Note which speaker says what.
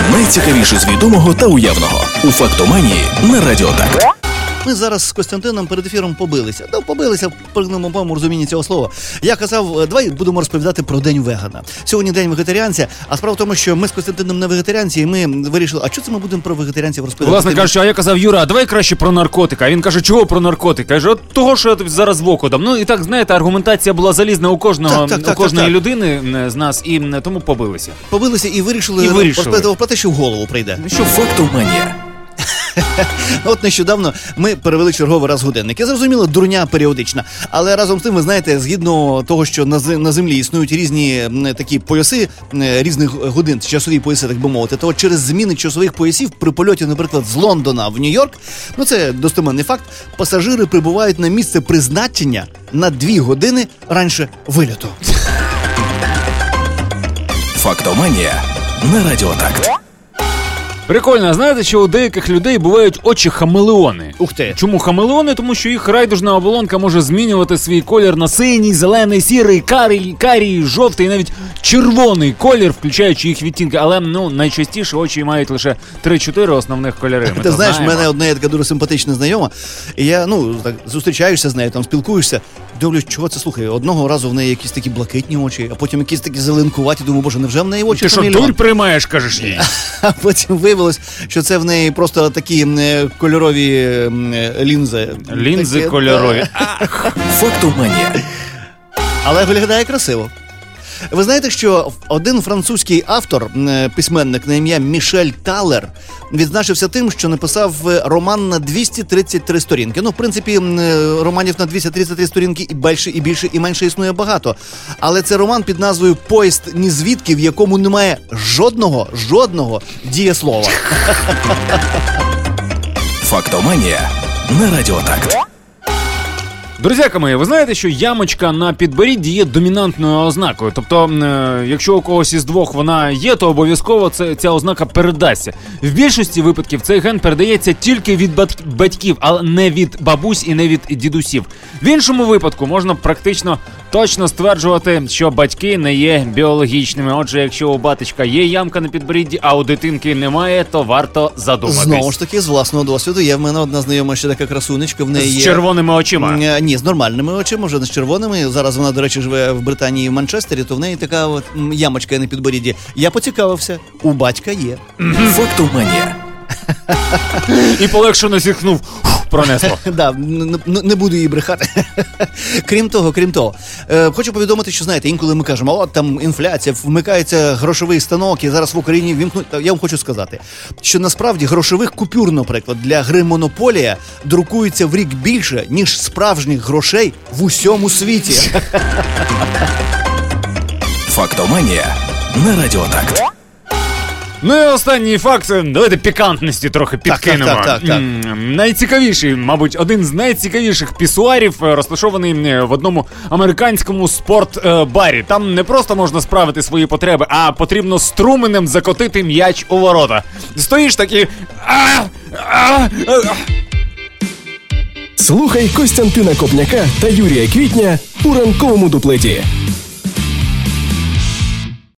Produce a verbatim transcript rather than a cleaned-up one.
Speaker 1: Найцікавіше з відомого та уявного у «Фактоманії» на Радіо Так.
Speaker 2: Ми зараз з Костянтином перед ефіром побилися. Ну, побилися в повному розумінні цього слова. Я казав, давай будемо розповідати про День вегана. Сьогодні День вегетаріанця, а справа в тому, що ми з Костянтином не вегетаріанці, і ми вирішили, а що це ми будемо про вегетаріанців розповідати?
Speaker 3: Власне кажучи, а я казав, Юра, а давай краще про наркотика. А він каже, чого про наркотика? Каже, от того, що я тобі зараз в око дам. Ну і так, знаєте, аргументація була залізна у кожного,
Speaker 2: так, так, так,
Speaker 3: у кожної
Speaker 2: так, так.
Speaker 3: людини з нас, і тому побилися.
Speaker 2: Побилися і вирішили,
Speaker 3: і вирішили.
Speaker 2: розповідати про те, що в голову прийде.
Speaker 1: Що «Фактоманія».
Speaker 2: От нещодавно ми перевели черговий раз годинник. Я зрозуміло, дурня періодична. Але разом з тим, ви знаєте, згідно того, що на землі існують різні такі пояси різних годин, часові пояси, так би мовити, то через зміни часових поясів при польоті, наприклад, з Лондона в Нью-Йорк, ну це достеменний факт, пасажири прибувають на місце призначення на дві години раніше вильоту.
Speaker 1: «Фактоманія» на Радіо Так.
Speaker 3: Прикольно, знаєте, що у деяких людей бувають очі-хамелеони.
Speaker 2: Ух ти.
Speaker 3: Чому хамелеони? Тому що їх райдужна оболонка може змінювати свій колір на синій, зелений, сірий, карий, карій, жовтий, навіть червоний колір, включаючи їх відтінки. Але, ну, найчастіше очі мають лише три-чотири основних кольори.
Speaker 2: Ти знаєш, в мене одна є така дуже симпатична знайома, і я, ну, так, зустрічаєшся з нею, там, спілкуєшся, дивлюсь, чого це, слухай, одного разу в неї якісь такі блакитні очі, а потім якісь такі зеленкуваті, думаю, боже, невже в неї очі
Speaker 3: Ти що,
Speaker 2: хамелеон?
Speaker 3: дурь приймаєш, кажеш їй?
Speaker 2: А потім виявилось, що це в неї просто такі е, кольорові е, лінзи.
Speaker 3: Лінзи
Speaker 2: такі,
Speaker 3: кольорові.
Speaker 1: «Фактоманія».
Speaker 2: Але виглядає красиво. Ви знаєте, що один французький автор, письменник на ім'я Мішель Талер, відзначився тим, що написав роман на двісті тридцять три сторінки. Ну, в принципі, романів на двісті тридцять три сторінки і більше, і більше, і менше існує багато. Але це роман під назвою «Поїзд нізвідки», в якому немає жодного, жодного дієслова.
Speaker 1: «Фактоманія» на Радіо Так.
Speaker 3: Друзяки мої, ви знаєте, що ямочка на підборідді є домінантною ознакою. Тобто, е, якщо у когось із двох вона є, то обов'язково це, ця ознака передасться. В більшості випадків цей ген передається тільки від бат- батьків, але не від бабусь і не від дідусів. В іншому випадку можна практично точно стверджувати, що батьки не є біологічними. Отже, якщо у батечка є ямка на підборідді, а у дитинки немає, то варто задуматись.
Speaker 2: Знову ж таки, з власного досвіду, є в мене одна знайома ще така красунечка, в неї
Speaker 3: З
Speaker 2: є...
Speaker 3: червоними очима.
Speaker 2: Ні, з нормальними очима, вже не з червоними. Зараз вона, до речі, живе в Британії, в Манчестері, то в неї така от ямочка на підборідді. Я поцікавився, у батька є.
Speaker 1: «Фактоманія».
Speaker 3: І полегшено зітхнув. Пронесло.
Speaker 2: Да, не буду її брехати. Крім того, крім того, е, хочу повідомити, що, знаєте, інколи ми кажемо, от там інфляція, вмикається грошовий станок, і зараз в Україні вімкнуть. Я вам хочу сказати, що насправді грошових купюр, наприклад, для гри «Монополія» друкується в рік більше, ніж справжніх грошей в усьому світі.
Speaker 1: «Фактоманія» на Радіо Так.
Speaker 3: Ну і останній факт, давайте пікантності трохи підкинемо.
Speaker 2: Так, так, так, так.
Speaker 3: М, Найцікавіший, мабуть, один з найцікавіших пісуарів розташований в одному американському спортбарі. Там не просто можна справити свої потреби, а потрібно струменем закотити м'яч у ворота. Стоїш такий...
Speaker 4: Слухай Костянтина Копняка та Юрія Квітня у ранковому дуплеті.